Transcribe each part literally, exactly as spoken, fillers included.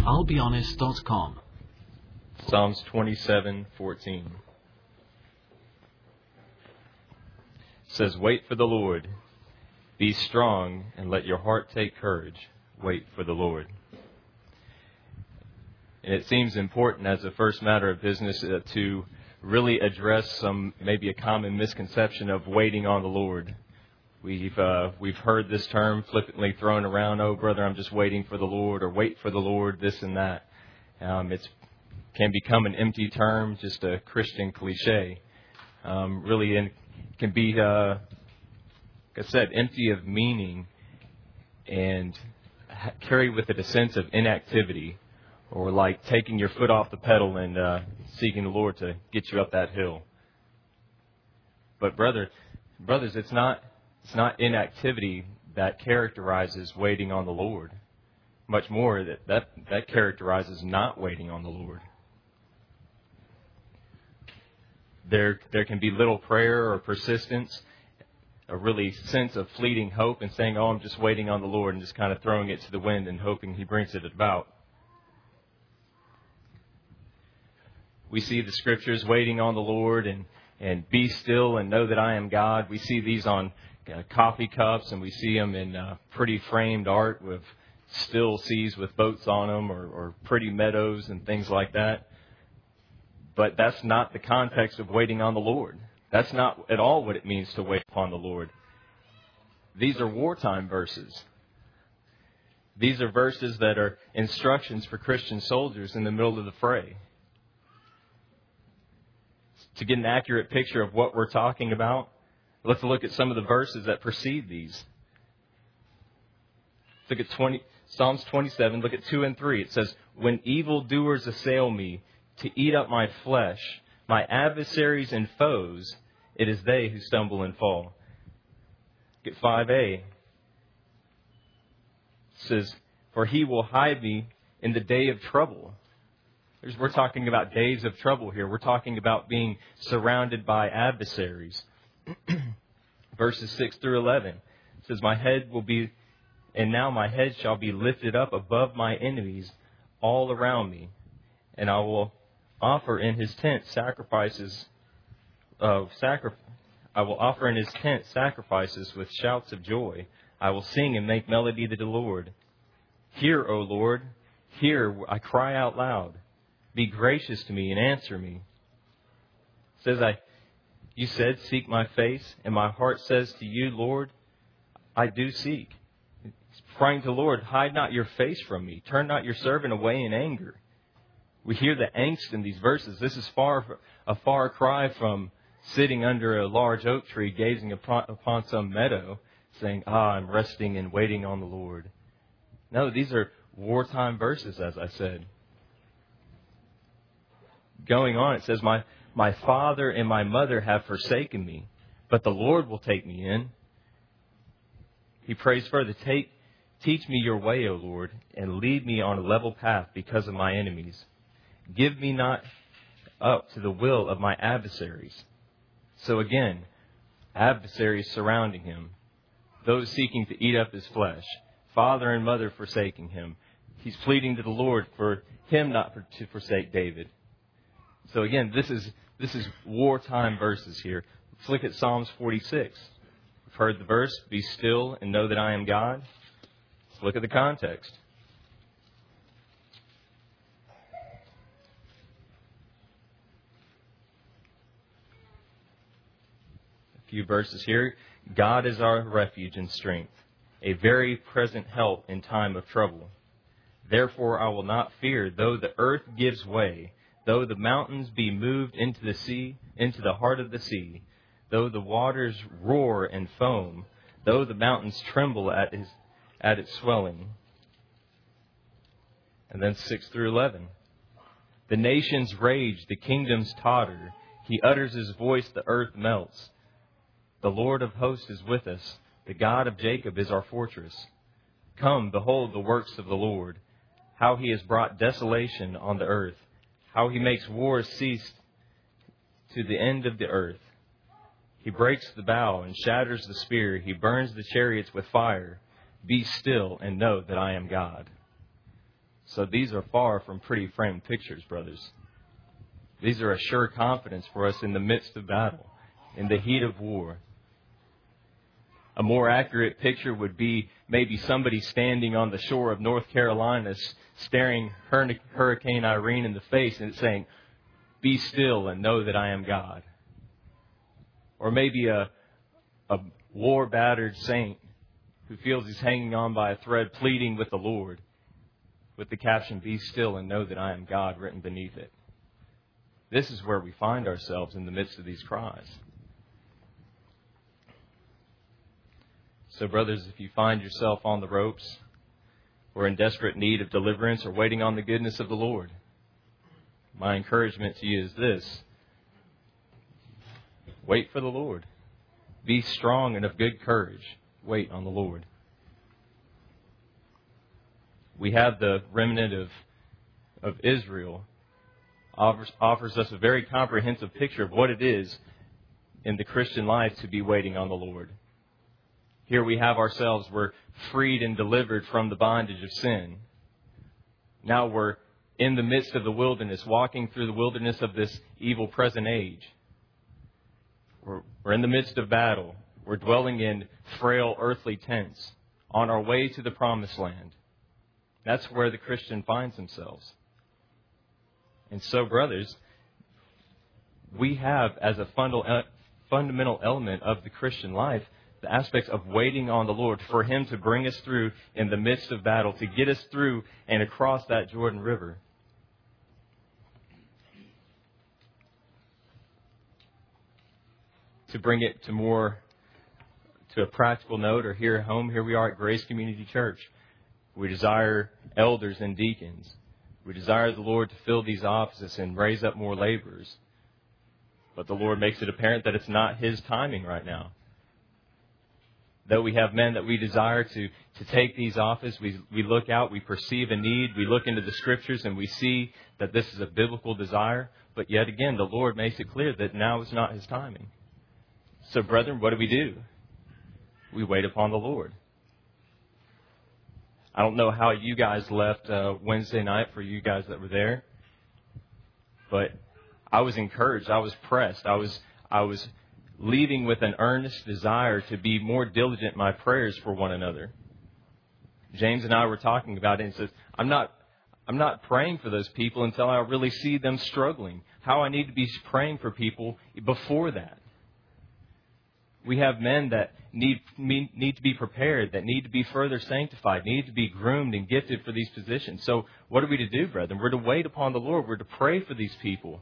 I'll be honest dot com. Psalms twenty-seven fourteen says, "Wait for the Lord. Be strong and let your heart take courage. Wait for the Lord." And it seems important as a first matter of business uh, to really address some, maybe a common misconception of waiting on the Lord. We've uh, we've heard this term flippantly thrown around. Oh, brother, I'm just waiting for the Lord, or wait for the Lord, this and that. Um, it's can become an empty term, just a Christian cliche. Um, really, in, can be, uh, like I said, empty of meaning and ha- carry with it a sense of inactivity, or like taking your foot off the pedal and uh, seeking the Lord to get you up that hill. But brother, brothers, it's not it's not inactivity that characterizes waiting on the Lord. Much more, that that, that characterizes not waiting on the Lord. There there can be little prayer or persistence, a really sense of fleeting hope and saying, oh, I'm just waiting on the Lord, and just kind of throwing it to the wind and hoping He brings it about. We see the Scriptures, waiting on the Lord and, and be still and know that I am God. We see these on uh, coffee cups, and we see them in uh, pretty framed art with still seas with boats on them, or, or pretty meadows and things like that. But that's not the context of waiting on the Lord. That's not at all what it means to wait upon the Lord. These are wartime verses. These are verses that are instructions for Christian soldiers in the middle of the fray. To get an accurate picture of what we're talking about, let's look at some of the verses that precede these. Look at twenty, Psalms twenty-seven, look at two and three. It says, "When evildoers assail me to eat up my flesh, my adversaries and foes, it is they who stumble and fall." Look at five a. It says, "For he will hide me in the day of trouble." We're talking about days of trouble here. We're talking about being surrounded by adversaries. Verses six through eleven. It says, "My head will be, and now my head shall be lifted up above my enemies all around me. And I will offer in his tent sacrifices of sacri- I will offer in his tent sacrifices with shouts of joy. I will sing and make melody to the Lord. Hear, O Lord, hear, I cry out loud. Be gracious to me and answer me." It says, I, you said, "Seek my face," and my heart says to you, "Lord, I do seek." He's praying to the Lord, "Hide not your face from me. Turn not your servant away in anger." We hear the angst in these verses. This is far a far cry from sitting under a large oak tree, gazing upon, upon some meadow, saying, "Ah, I'm resting and waiting on the Lord." No, these are wartime verses, as I said. Going on, it says, my, my father and my mother have forsaken me, but the Lord will take me in. He prays further, Take, teach me your way, O Lord, and lead me on a level path because of my enemies. Give me not up to the will of my adversaries. So again, adversaries surrounding him, those seeking to eat up his flesh, father and mother forsaking him. He's pleading to the Lord for him not to forsake David. So again, this is this is wartime verses here. Let's look at Psalms forty-six. We've heard the verse, "Be still and know that I am God." Let's look at the context. A few verses here. "God is our refuge and strength, a very present help in time of trouble. Therefore I will not fear, though the earth gives way, though the mountains be moved into the sea, into the heart of the sea, though the waters roar and foam, though the mountains tremble at his at its swelling." And then six through eleven. "The nations rage, the kingdoms totter. He utters his voice, the earth melts. The Lord of hosts is with us. The God of Jacob is our fortress. Come, behold the works of the Lord, how he has brought desolation on the earth. How he makes wars cease to the end of the earth. He breaks the bow and shatters the spear. He burns the chariots with fire. Be still and know that I am God." So these are far from pretty framed pictures, brothers. These are a sure confidence for us in the midst of battle, in the heat of war. A more accurate picture would be maybe somebody standing on the shore of North Carolina staring Hurricane Irene in the face and saying, "Be still and know that I am God." Or maybe a, a war-battered saint who feels he's hanging on by a thread pleading with the Lord with the caption, "Be still and know that I am God," written beneath it. This is where we find ourselves in the midst of these cries. So, brothers, if you find yourself on the ropes or in desperate need of deliverance or waiting on the goodness of the Lord, my encouragement to you is this: wait for the Lord. Be strong and of good courage. Wait on the Lord. We have the remnant of, of Israel offers, offers us a very comprehensive picture of what it is in the Christian life to be waiting on the Lord. Here we have ourselves, we're freed and delivered from the bondage of sin. Now we're in the midst of the wilderness, walking through the wilderness of this evil present age. We're, we're in the midst of battle. We're dwelling in frail earthly tents on our way to the promised land. That's where the Christian finds themselves. And so, brothers, we have as a fundamental element of the Christian life the aspects of waiting on the Lord for Him to bring us through in the midst of battle, to get us through and across that Jordan River. To bring it to more, to a practical note, or here at home, here we are at Grace Community Church. We desire elders and deacons. We desire the Lord to fill these offices and raise up more laborers. But the Lord makes it apparent that it's not His timing right now. Though we have men that we desire to, to take these offices, we, we look out, we perceive a need, we look into the Scriptures, and we see that this is a biblical desire. But yet again, the Lord makes it clear that now is not His timing. So, brethren, what do we do? We wait upon the Lord. I don't know how you guys left uh, Wednesday night, for you guys that were there, but I was encouraged. I was pressed. I was I was leaving with an earnest desire to be more diligent in my prayers for one another. James and I were talking about it, and says, I'm not I'm not praying for those people until I really see them struggling. How I need to be praying for people before that. We have men that need need to be prepared, that need to be further sanctified, need to be groomed and gifted for these positions. So what are we to do, brethren? We're to wait upon the Lord. We're to pray for these people.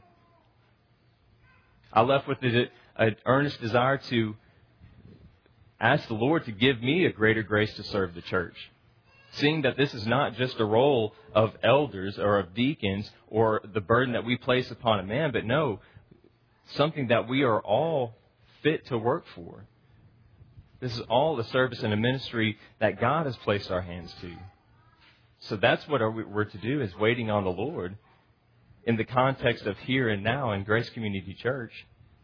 I left with an earnest desire to ask the Lord to give me a greater grace to serve the church. Seeing that this is not just a role of elders or of deacons or the burden that we place upon a man, but no, something that we are all fit to work for. This is all the service and a ministry that God has placed our hands to. So that's what we're to do, is waiting on the Lord in the context of here and now in Grace Community Church.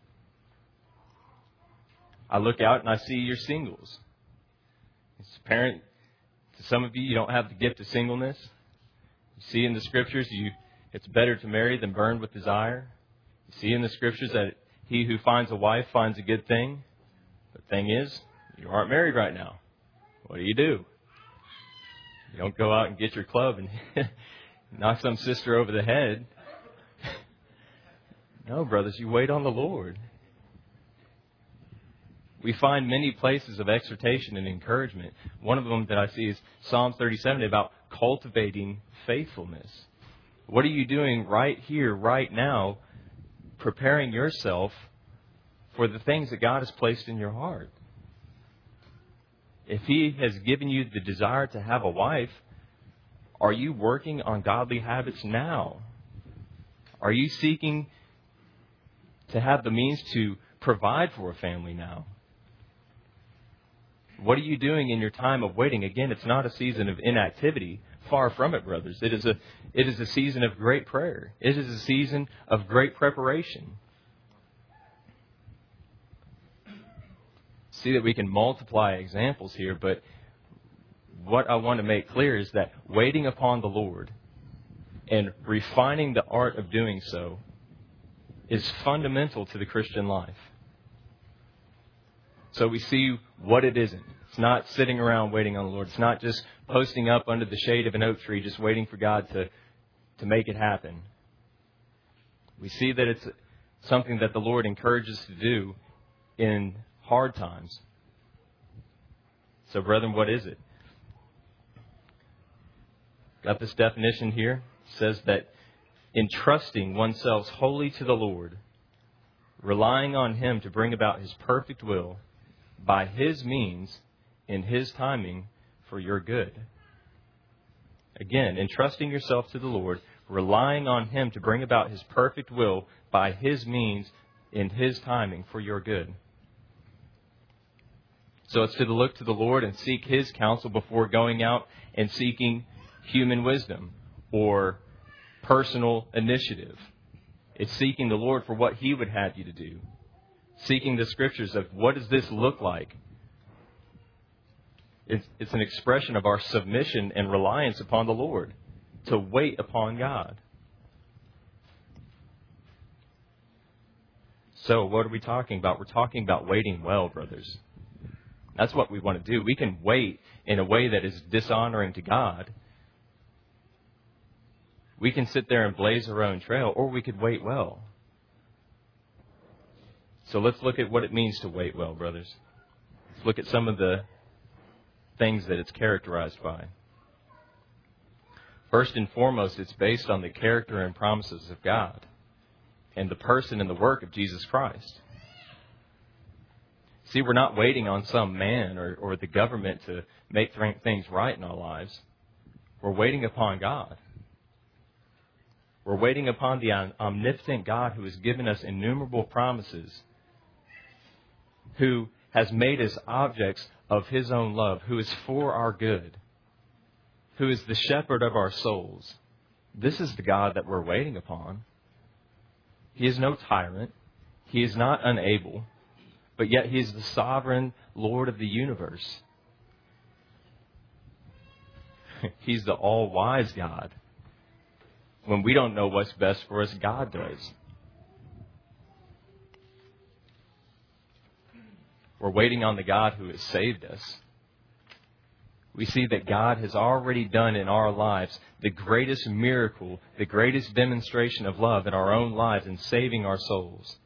I look out and I see your singles. It's apparent to some of you, you don't have the gift of singleness. You see in the Scriptures, you it's better to marry than burn with desire. You see in the Scriptures that he who finds a wife finds a good thing. The thing is, you aren't married right now. What do you do? You don't go out and get your club and knock some sister over the head. No, brothers, you wait on the Lord. We find many places of exhortation and encouragement. One of them that I see is Psalm thirty-seven about cultivating faithfulness. What are you doing right here, right now, preparing yourself for the things that God has placed in your heart? If He has given you the desire to have a wife, are you working on godly habits now? Are you seeking to have the means to provide for a family now? What are you doing in your time of waiting? Again, it's not a season of inactivity. Far from it, brothers. It is a it is a season of great prayer. It is a season of great preparation. See that we can multiply examples here, but what I want to make clear is that waiting upon the Lord And refining the art of doing so is fundamental to the Christian life. So we see what it isn't. It's not sitting around waiting on the Lord. It's not just posting up under the shade of an oak tree, just waiting for God to, to make it happen. We see that it's something that the Lord encourages to do in hard times. So, brethren, what is it? Got this definition here. It says that entrusting oneself wholly to the Lord, relying on Him to bring about His perfect will by His means in His timing for your good. Again, entrusting yourself to the Lord, relying on Him to bring about His perfect will by His means in His timing for your good. So it's to look to the Lord and seek His counsel before going out and seeking human wisdom or personal initiative. It's seeking the Lord for what He would have you to do. Seeking the Scriptures of what does this look like? It's, it's an expression of our submission and reliance upon the Lord to wait upon God. So what are we talking about? We're talking about waiting well, brothers. That's what we want to do. We can wait in a way that is dishonoring to God. We can sit there and blaze our own trail, or we could wait well. So let's look at what it means to wait well, brothers. Let's look at some of the things that it's characterized by. First and foremost, it's based on the character and promises of God and the person and the work of Jesus Christ. See, we're not waiting on some man or, or the government to make th- things right in our lives. We're waiting upon God. We're waiting upon the omnipotent God who has given us innumerable promises, who has made us objects of His own love, who is for our good, who is the shepherd of our souls. This is the God that we're waiting upon. He is no tyrant. He is not unable. But yet He is the sovereign Lord of the universe. He's the all-wise God. When we don't know what's best for us, God does. We're waiting on the God who has saved us. We see that God has already done in our lives the greatest miracle, the greatest demonstration of love in our own lives in saving our souls.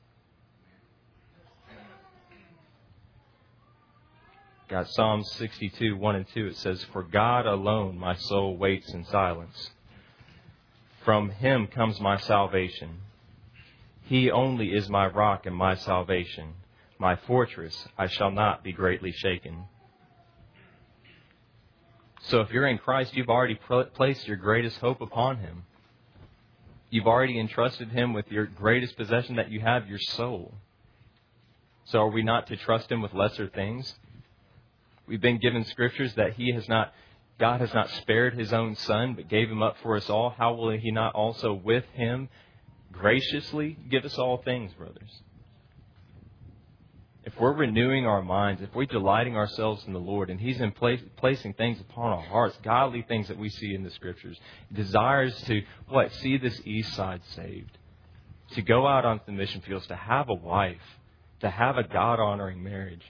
Got Psalm sixty-two, one and two. It says, "For God alone my soul waits in silence. From Him comes my salvation. He only is my rock and my salvation. My fortress, I shall not be greatly shaken." So if you're in Christ, you've already placed your greatest hope upon Him. You've already entrusted Him with your greatest possession that you have, your soul. So are we not to trust Him with lesser things? We've been given scriptures that He has not, God has not spared His own Son, but gave Him up for us all. How will He not also with Him graciously give us all things, brothers? If we're renewing our minds, if we're delighting ourselves in the Lord, and He's in place, placing things upon our hearts, godly things that we see in the Scriptures, desires to, what, see this east side saved, to go out onto the mission fields, to have a wife, to have a God-honoring marriage.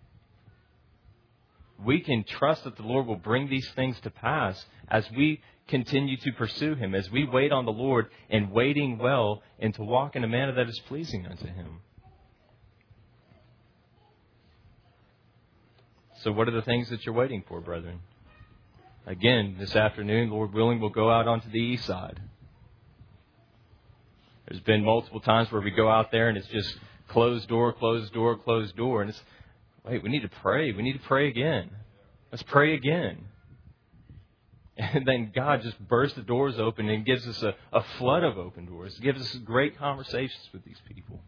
We can trust that the Lord will bring these things to pass as we continue to pursue Him, as we wait on the Lord and waiting well and to walk in a manner that is pleasing unto Him. So what are the things that you're waiting for, brethren? Again, this afternoon, Lord willing, we'll go out onto the east side. There's been multiple times where we go out there and it's just closed door, closed door, closed door. And it's, wait, we need to pray. We need to pray again. Let's pray again. And then God just bursts the doors open and gives us a, a flood of open doors. Gives us great conversations with these people.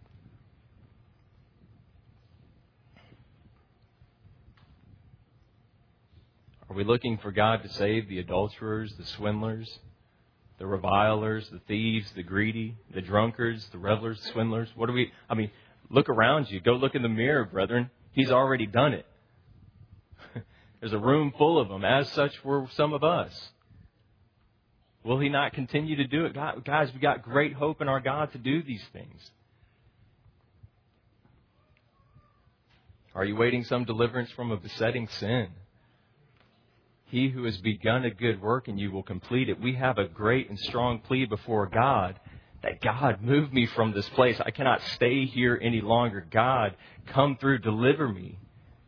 Are we looking for God to save the adulterers, the swindlers, the revilers, the thieves, the greedy, the drunkards, the revelers, the swindlers? What do we, I mean, look around you. Go look in the mirror, brethren. He's already done it. There's a room full of them. As such were some of us. Will He not continue to do it? God, guys, we got great hope in our God to do these things. Are you waiting some deliverance from a besetting sin? He who has begun a good work in you will complete it. We have a great and strong plea before God that God, move me from this place. I cannot stay here any longer. God, come through, deliver me.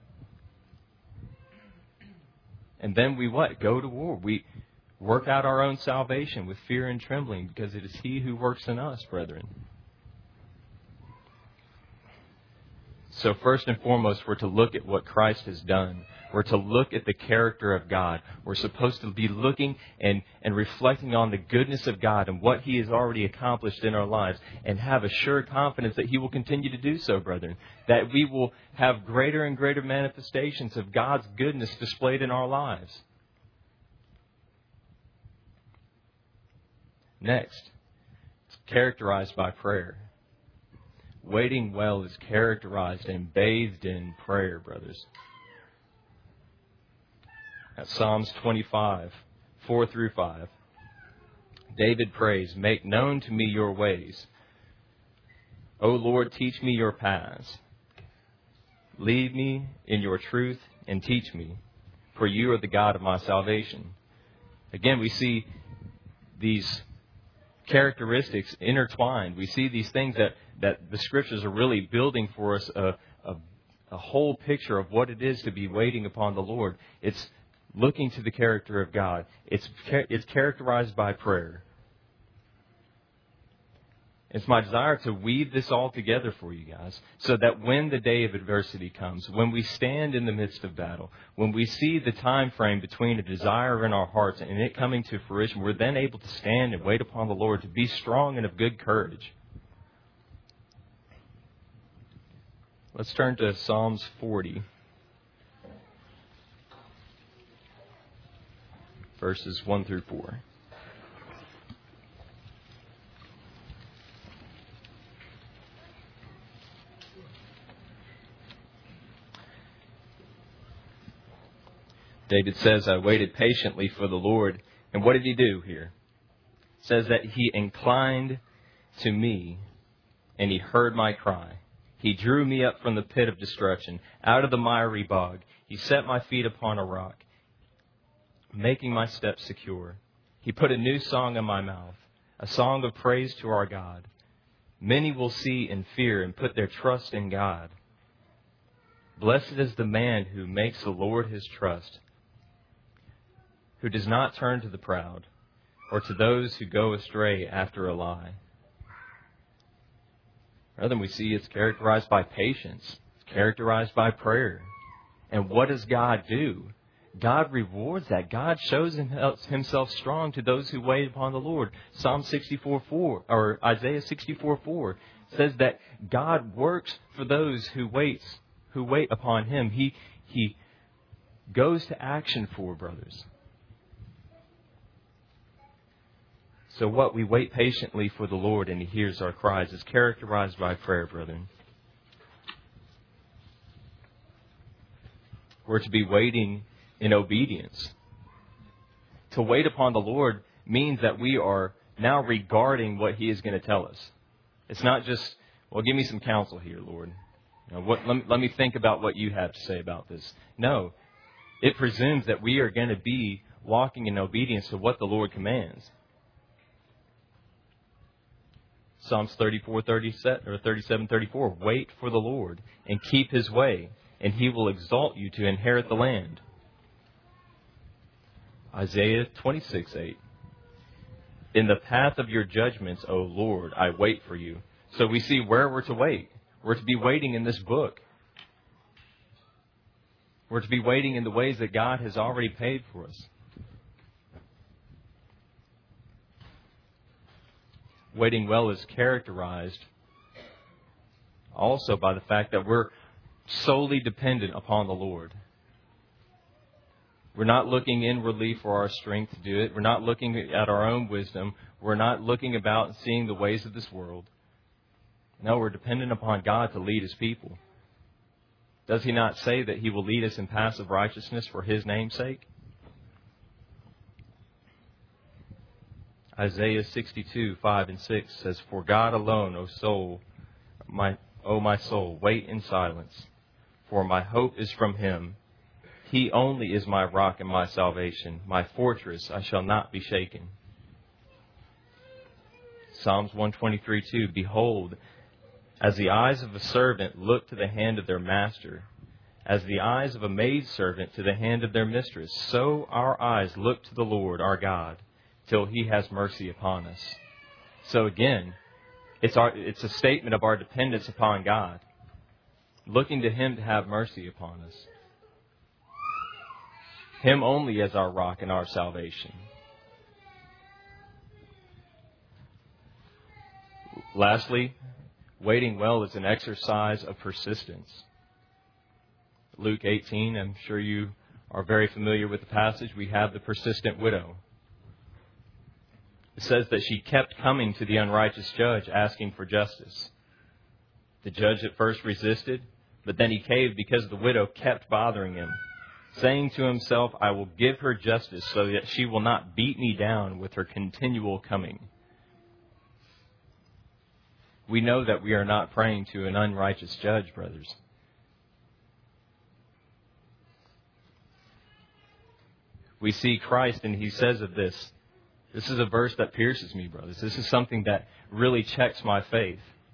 And then we what? Go to war. We work out our own salvation with fear and trembling, because it is He who works in us, brethren. So first and foremost, we're to look at what Christ has done. We're to look at the character of God. We're supposed to be looking and, and reflecting on the goodness of God and what He has already accomplished in our lives, and have a sure confidence that He will continue to do so, brethren. That we will have greater and greater manifestations of God's goodness displayed in our lives. Next, it's characterized by prayer. Waiting well is characterized and bathed in prayer, brothers. At Psalms twenty-five, four through five, David prays, "Make known to me your ways. O Lord, teach me your paths. Lead me in your truth and teach me, for you are the God of my salvation." Again, we see these characteristics intertwined. We see these things that, that the Scriptures are really building for us a, a, a whole picture of what it is to be waiting upon the Lord. It's looking to the character of God. It's it's characterized by prayer. It's my desire to weave this all together for you guys, so that when the day of adversity comes, when we stand in the midst of battle, when we see the time frame between a desire in our hearts and it coming to fruition, we're then able to stand and wait upon the Lord, to be strong and of good courage. Let's turn to Psalms forty, verses one through four. David says, "I waited patiently for the Lord." And what did He do here? It says that He inclined to me and He heard my cry. He drew me up from the pit of destruction, out of the miry bog. He set my feet upon a rock, making my steps secure. He put a new song in my mouth, a song of praise to our God. Many will see and fear and put their trust in God. Blessed is the man who makes the Lord his trust, who does not turn to the proud, or to those who go astray after a lie. Rather, we see it's characterized by patience. It's characterized by prayer. And what does God do? God rewards that. God shows Himself strong to those who wait upon the Lord. Psalm sixty-four four, or Isaiah sixty-four four says that God works for those who waits, who wait upon Him. He He goes to action for, brothers. So what? We wait patiently for the Lord and He hears our cries. It's characterized by prayer, brethren. We're to be waiting in obedience. To wait upon the Lord means that we are now regarding what He is going to tell us. It's not just, well, give me some counsel here, Lord. You know, what, let, me, let me think about what you have to say about this. No, it presumes that we are going to be walking in obedience to what the Lord commands. Psalms thirty-four, thirty-seven, or thirty-seven, thirty-four. Wait for the Lord and keep His way, and He will exalt you to inherit the land. Isaiah twenty-six, eight. In the path of your judgments, O Lord, I wait for you. So we see where we're to wait. We're to be waiting in this book. We're to be waiting in the ways that God has already paid for us. Waiting well is characterized also by the fact that we're solely dependent upon the Lord. We're not looking inwardly for our strength to do it. We're not looking at our own wisdom. We're not looking about and seeing the ways of this world. No, we're dependent upon God to lead His people. Does He not say that He will lead us in paths of righteousness for His name's sake? Isaiah sixty-two, five and six says, For God alone, O soul, my, O my soul, wait in silence, for my hope is from Him. He only is my rock and my salvation, my fortress, I shall not be shaken. Psalms one twenty-three, two, Behold, as the eyes of a servant look to the hand of their master, as the eyes of a maidservant to the hand of their mistress, so our eyes look to the Lord our God, till He has mercy upon us. So again, it's our it's a statement of our dependence upon God, looking to Him to have mercy upon us. Him only as our rock and our salvation. Lastly, waiting well is an exercise of persistence. Luke eighteen, I'm sure you are very familiar with the passage. We have the persistent widow. It says that she kept coming to the unrighteous judge asking for justice. The judge at first resisted, but then he caved because the widow kept bothering him, saying to himself, I will give her justice so that she will not beat me down with her continual coming. We know that we are not praying to an unrighteous judge, brothers. We see Christ, and He says of this, this is a verse that pierces me, brothers. This is something that really checks my faith.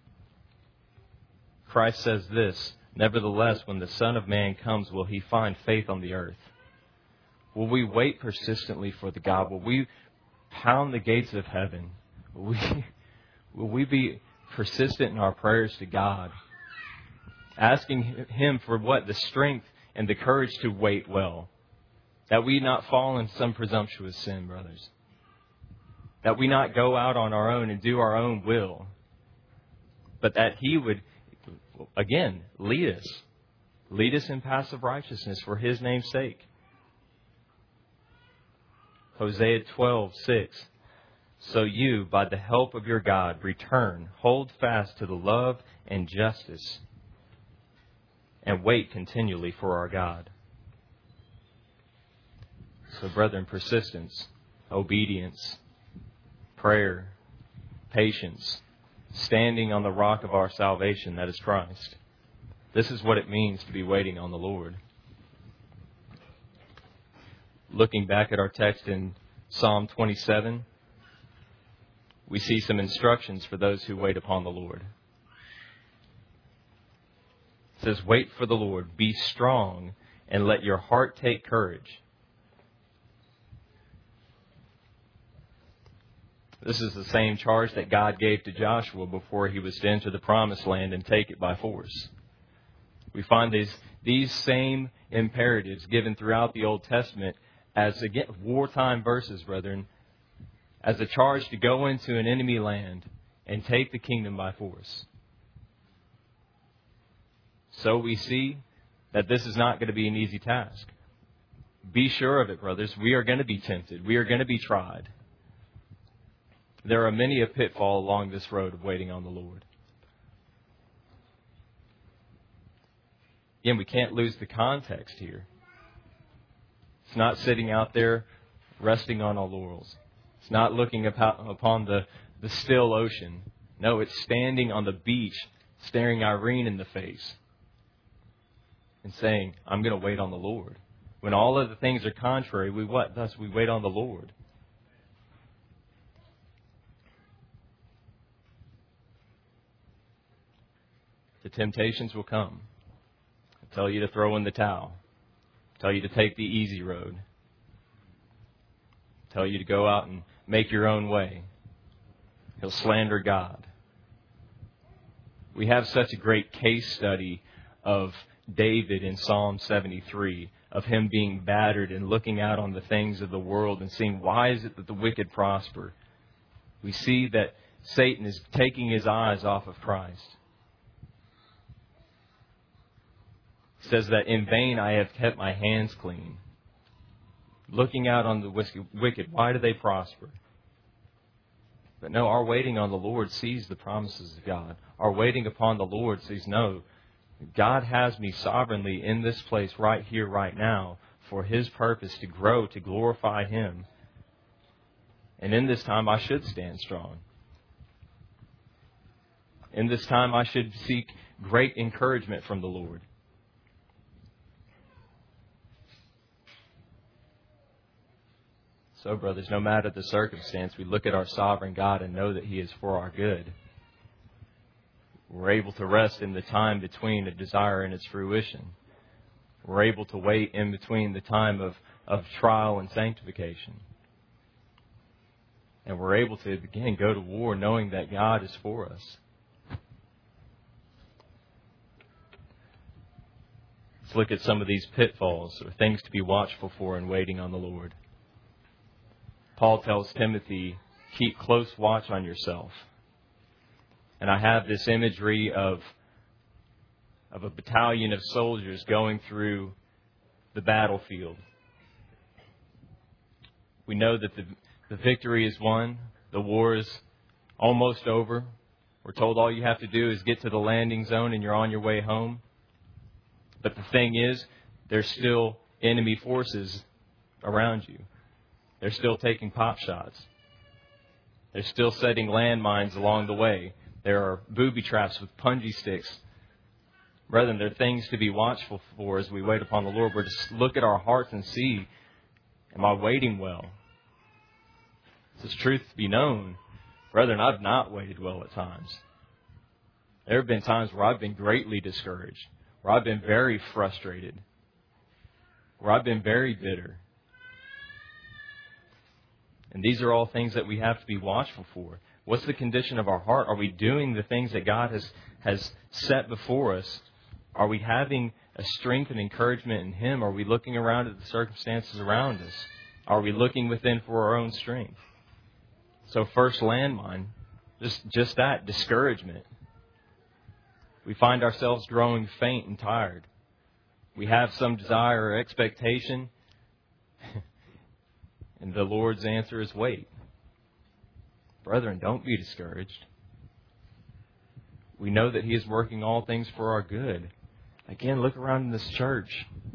Christ says this, Nevertheless, when the Son of Man comes, will He find faith on the earth? Will we wait persistently for the God? Will we pound the gates of heaven? Will we, will we be persistent in our prayers to God, asking Him for what? The strength and the courage to wait well. That we not fall in some presumptuous sin, brothers. That we not go out on our own and do our own will. But that He would, again, lead us. Lead us in paths of righteousness for His name's sake. Hosea twelve, six. So you, by the help of your God, return, hold fast to the love and justice, and wait continually for our God. So, brethren, persistence, obedience, prayer, patience, standing on the rock of our salvation, that is Christ. This is what it means to be waiting on the Lord. Looking back at our text in Psalm twenty-seven, we see some instructions for those who wait upon the Lord. It says, wait for the Lord, be strong, and let your heart take courage. This is the same charge that God gave to Joshua before he was to enter the promised land and take it by force. We find these, these same imperatives given throughout the Old Testament as, again, wartime verses, brethren, as a charge to go into an enemy land and take the kingdom by force. So we see that this is not going to be an easy task. Be sure of it, brothers. We are going to be tempted. We are going to be tried. There are many a pitfall along this road of waiting on the Lord. Again, we can't lose the context here. It's not sitting out there resting on our laurels. It's not looking upon the, the still ocean. No, it's standing on the beach, staring Irene in the face and saying, I'm going to wait on the Lord. When all of the things are contrary, we what? Thus we wait on the Lord. The temptations will come. I'll tell you to throw in the towel. I'll tell you to take the easy road. I'll tell you to go out and make your own way. He'll slander God. We have such a great case study of David in Psalm seventy-three, of him being battered and looking out on the things of the world and seeing, why is it that the wicked prosper? We see that Satan is taking his eyes off of Christ. It says that in vain I have kept my hands clean. Looking out on the wicked, why do they prosper? But no, our waiting on the Lord sees the promises of God. Our waiting upon the Lord sees, no, God has me sovereignly in this place right here, right now, for His purpose to grow, to glorify Him. And in this time, I should stand strong. In this time, I should seek great encouragement from the Lord. So, brothers, no matter the circumstance, we look at our sovereign God and know that He is for our good. We're able to rest in the time between a desire and its fruition. We're able to wait in between the time of, of trial and sanctification. And we're able to, again, go to war knowing that God is for us. Let's look at some of these pitfalls or things to be watchful for in waiting on the Lord. Paul tells Timothy, keep close watch on yourself. And I have this imagery of, of a battalion of soldiers going through the battlefield. We know that the, the victory is won. The war is almost over. We're told all you have to do is get to the landing zone and you're on your way home. But the thing is, there's still enemy forces around you. They're still taking pot shots. They're still setting landmines along the way. There are booby traps with punji sticks. Brethren, there are things to be watchful for as we wait upon the Lord. We're to look at our hearts and see, am I waiting well? Is this truth to be known? Brethren, I've not waited well at times. There have been times where I've been greatly discouraged, where I've been very frustrated, where I've been very bitter. And these are all things that we have to be watchful for. What's the condition of our heart? Are we doing the things that God has, has set before us? Are we having a strength and encouragement in Him? Are we looking around at the circumstances around us? Are we looking within for our own strength? So first landmine, just, just that, discouragement. We find ourselves growing faint and tired. We have some desire or expectation. And the Lord's answer is wait. Brethren, don't be discouraged. We know that He is working all things for our good. Again, look around in this church.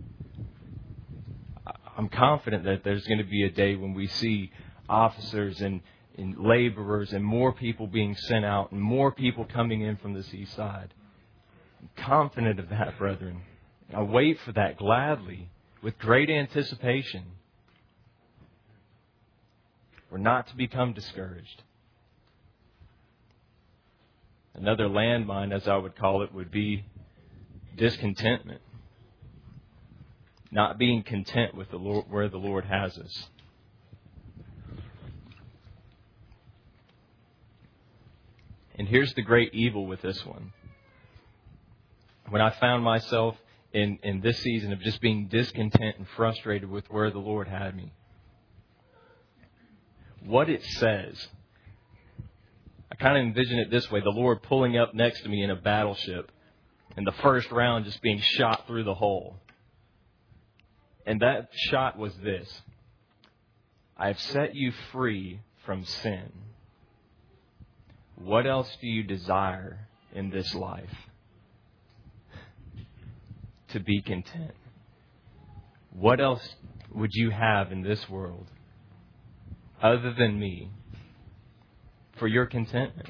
I'm confident that there's going to be a day when we see officers and, and laborers and more people being sent out and more people coming in from the seaside. I'm confident of that, brethren. I wait for that gladly with great anticipation. We're not to become discouraged. Another landmine, as I would call it, would be discontentment. Not being content with the Lord, where the Lord has us. And here's the great evil with this one. When I found myself in, in this season of just being discontent and frustrated with where the Lord had me, what it says, I kind of envision it this way. The Lord pulling up next to me in a battleship and the first round just being shot through the hull. And that shot was this: I have set you free from sin. What else do you desire in this life? To be content. What else would you have in this world other than me for your contentment?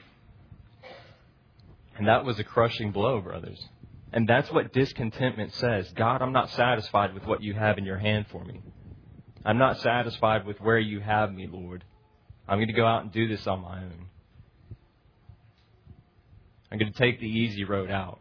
And that was a crushing blow, brothers. And that's what discontentment says. God, I'm not satisfied with what you have in your hand for me. I'm not satisfied with where you have me, Lord. I'm going to go out and do this on my own. I'm going to take the easy road out.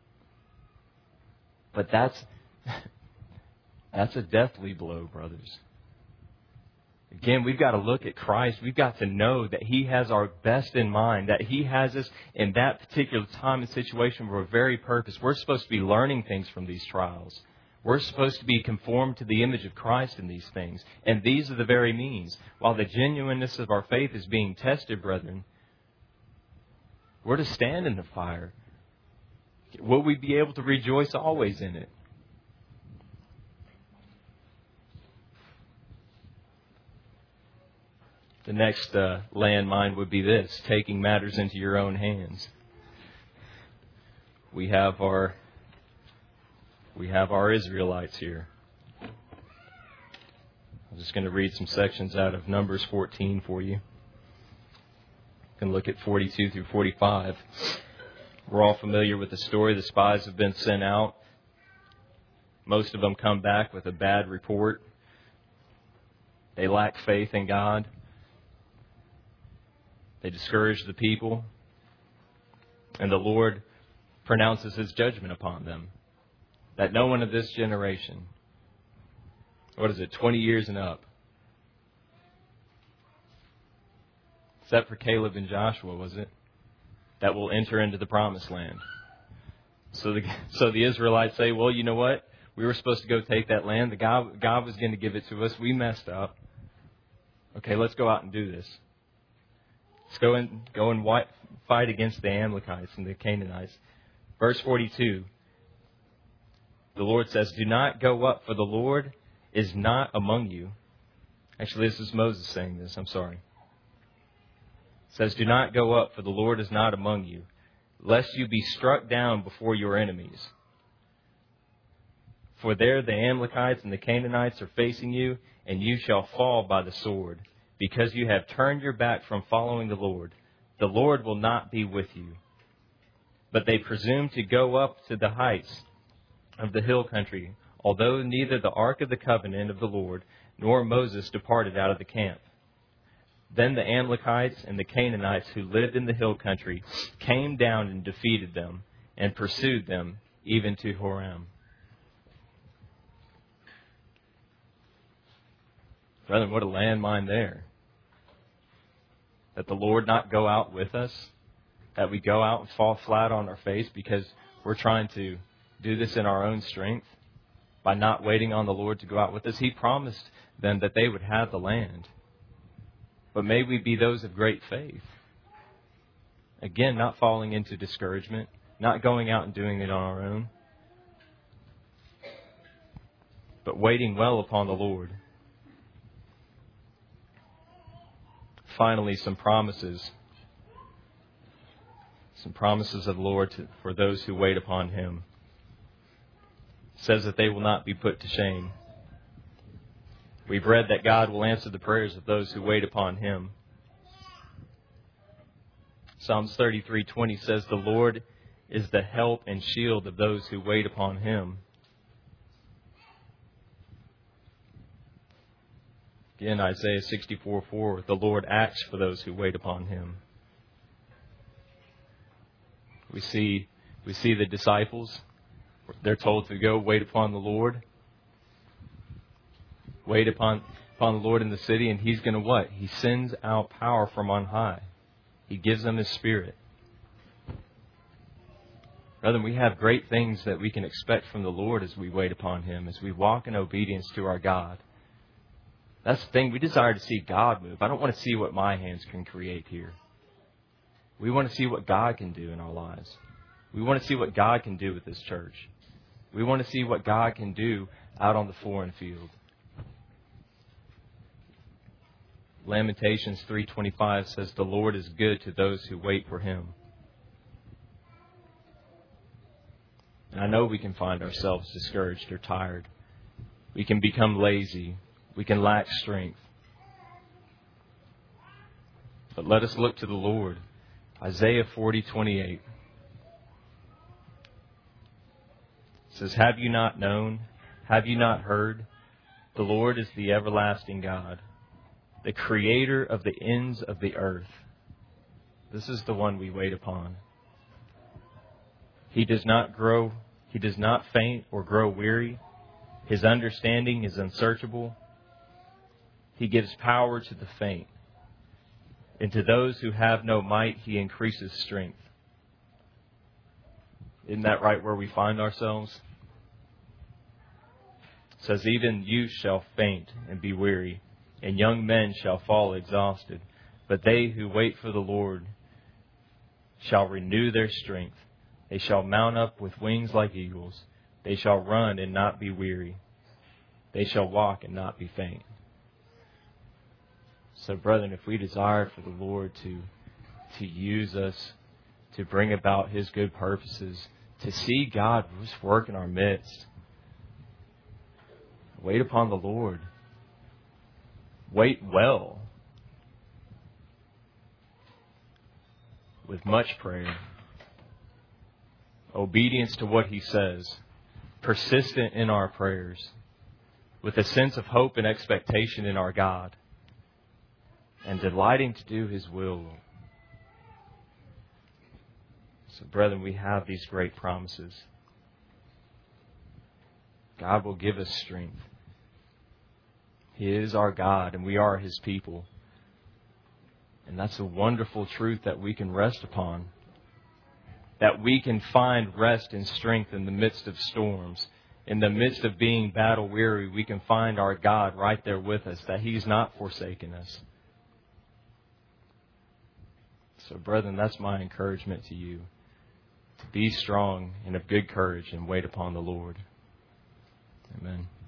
But that's that's a deathly blow, brothers. Again, we've got to look at Christ. We've got to know that He has our best in mind, that He has us in that particular time and situation for a very purpose. We're supposed to be learning things from these trials. We're supposed to be conformed to the image of Christ in these things. And these are the very means. While the genuineness of our faith is being tested, brethren, we're to stand in the fire. Will we be able to rejoice always in it? The next uh, landmine would be this: taking matters into your own hands. We have our we have our Israelites here. I'm just going to read some sections out of Numbers fourteen for you. You can look at forty-two through forty-five. We're all familiar with the story. The spies have been sent out. Most of them come back with a bad report. They lack faith in God. They discourage the people. And the Lord pronounces His judgment upon them. That no one of this generation, what is it, twenty years and up, except for Caleb and Joshua, was it, that will enter into the promised land. So the, so the Israelites say, well, you know what? We were supposed to go take that land. The God, God was going to give it to us. We messed up. Okay, let's go out and do this. Let's go and go and fight against the Amalekites and the Canaanites. Verse forty-two. The Lord says, do not go up, for the Lord is not among you. Actually, this is Moses saying this. I'm sorry. It says, do not go up, for the Lord is not among you, lest you be struck down before your enemies. For there the Amalekites and the Canaanites are facing you, and you shall fall by the sword, because you have turned your back from following the Lord. The Lord will not be with you. But they presume to go up to the heights of the hill country, although neither the ark of the covenant of the Lord nor Moses departed out of the camp. Then the Amalekites and the Canaanites who lived in the hill country came down and defeated them and pursued them even to Horam. Brethren, what a landmine there. That the Lord not go out with us, that we go out and fall flat on our face because we're trying to do this in our own strength by not waiting on the Lord to go out with us. He promised them that they would have the land. But may we be those of great faith. Again, not falling into discouragement, not going out and doing it on our own, but waiting well upon the Lord. Finally, some promises. Some promises of the Lord to, for those who wait upon Him. It says that they will not be put to shame. We've read that God will answer the prayers of those who wait upon Him. Psalms thirty-three twenty says, the Lord is the help and shield of those who wait upon Him. Again, Isaiah sixty-four four, the Lord acts for those who wait upon Him. We see, we see the disciples. They're told to go wait upon the Lord. Wait upon, upon the Lord in the city, and He's going to what? He sends out power from on high. He gives them His Spirit. Brethren, we have great things that we can expect from the Lord as we wait upon Him, as we walk in obedience to our God. That's the thing. We desire to see God move. I don't want to see what my hands can create here. We want to see what God can do in our lives. We want to see what God can do with this church. We want to see what God can do out on the foreign field. Lamentations three twenty-five says, the Lord is good to those who wait for Him. And I know we can find ourselves discouraged or tired. We can become lazy. We can lack strength. But let us look to the Lord. Isaiah forty twenty-eight says, have you not known? Have you not heard? The Lord is the everlasting God, the creator of the ends of the earth. This is the one we wait upon. He does not grow, He does not faint or grow weary. His understanding is unsearchable. He gives power to the faint. And to those who have no might, He increases strength. Isn't that right where we find ourselves? It says, even youth shall faint and be weary, and young men shall fall exhausted. But they who wait for the Lord shall renew their strength. They shall mount up with wings like eagles. They shall run and not be weary. They shall walk and not be faint. So, brethren, if we desire for the Lord to, to use us, to bring about His good purposes, to see God just work in our midst, wait upon the Lord. Wait well with much prayer. Obedience to what He says. Persistent in our prayers. With a sense of hope and expectation in our God. And delighting to do His will. So, brethren, we have these great promises. God will give us strength. He is our God, and we are His people. And that's a wonderful truth that we can rest upon. That we can find rest and strength in the midst of storms. In the midst of being battle weary, we can find our God right there with us, that He's not forsaken us. So, brethren, that's my encouragement to you. To be strong and of good courage and wait upon the Lord. Amen.